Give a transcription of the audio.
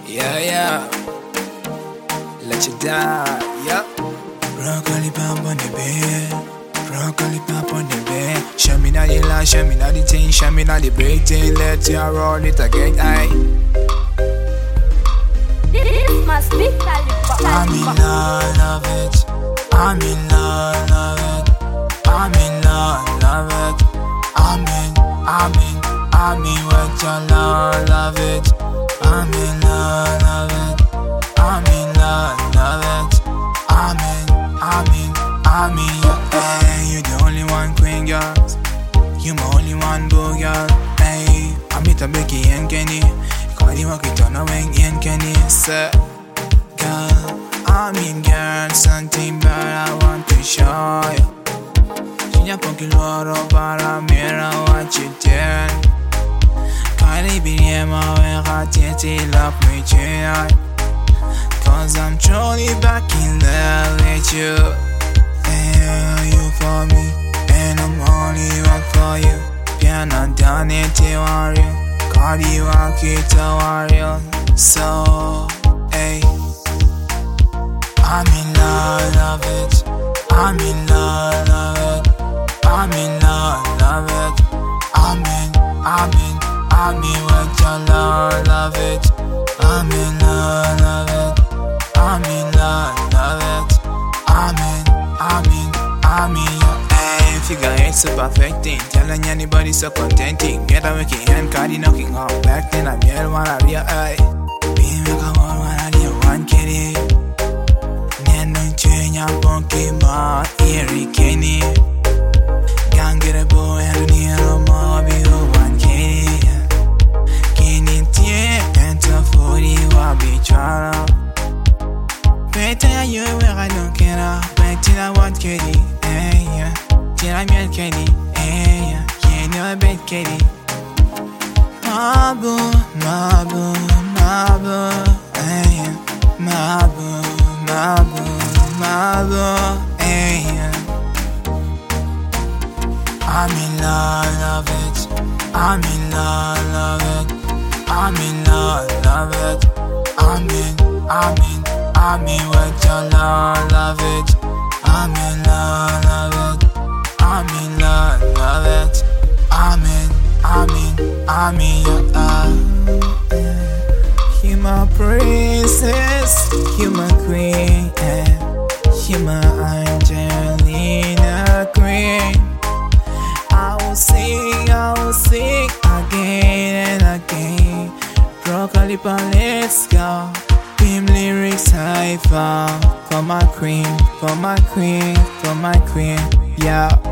Yeah, yeah. Let you die, yeah. Broccoli pop on the bed. Broccoli pop on the bed. Show me now the line, show me now the thing, show me now the break thing. Let you roll it again, aye. This must be I'm in love it. I'm in love it. I'm in love it. I'm in with your love it. I'm in love it. I'm in love it. I'm in your hey, you the only one queen girl. You my only one boo girl. Hey, I'm it a Becky and Kenny. Call you walk it on a wing and Kenny. Sir, girl, I'm in girl. Something but I want to show you. Chinya pochi loro para mira what you did. Kali biniema we gatiti love me tonight. Cause I'm truly back in love with you. Yeah, you for me, and I'm only one for you. Piano done it to worry. Cardi walk it to worry. So, hey, I'm in love it. I'm in love it. I'm in love it. I'm in with your love it. I'm in love it. I'm in love it. I'm in your hey, figure ain't so perfecting. Telling anybody so contenting. Get a making hand cardi knocking out back. Then I'm here one of your eye. Be make a one of your one kitty. Then don't change your funky ma eerie kenny. Can't get a boy and near a ma be one kitty. Kenny tear and to 40 will be trying. Better you where I don't care. Till I want Katie, hey, yeah. Till I'm your Katie, hey, yeah. Yeah, no bed Katie. Mabu, hey, yeah. Mabu, hey, yeah. I'm in love it. I'm in love it. I'm in love it. I'm in with your love it. I'm in love it. I'm in love it. I'm in your you my princess, you my queen, you my Angelina queen. I will sing again and again. Broccoli pop, let's go. Beam lyrics high for my queen, for my queen, for my queen, yeah.